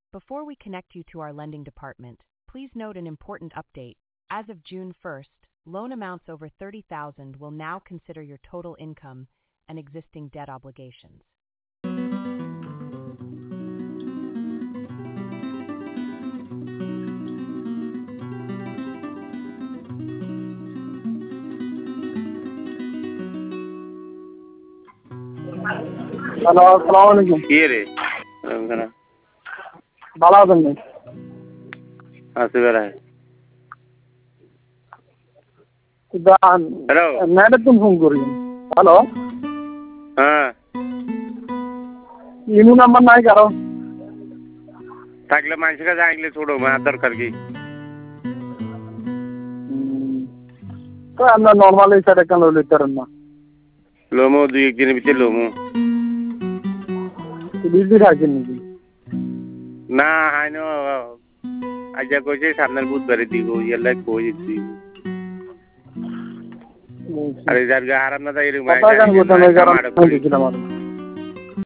Before we connect you to our lending department, please note an important update. As of June 1st, loan amounts over $30,000 will now consider your total income and existing debt obligations. Hello, আসসালামু আলাইকুম। কি রে ভালো আছেন নি? আছি বেড়ায়। Hello madam phone করি। হ্যালো, হ্যাঁ ইনু নাম্বার নাই কারো? থাকলে মানুষের কাছে আইলে ছোড়ো মার দরকার কি? তো আমরা নর্মাল এই সাইডে কেন লিখতে পারেন না? লোমো দুই একদিনের ভিতরে লোমো বিজি থাকেন নাকি? না হাইন আজ কইছে সামনের বুধবারে দিব ইয়ালে কই দিব আরে যার গা আরাম না তাই এরকম কথা গান করতে আমি কারণ দিছিলাম।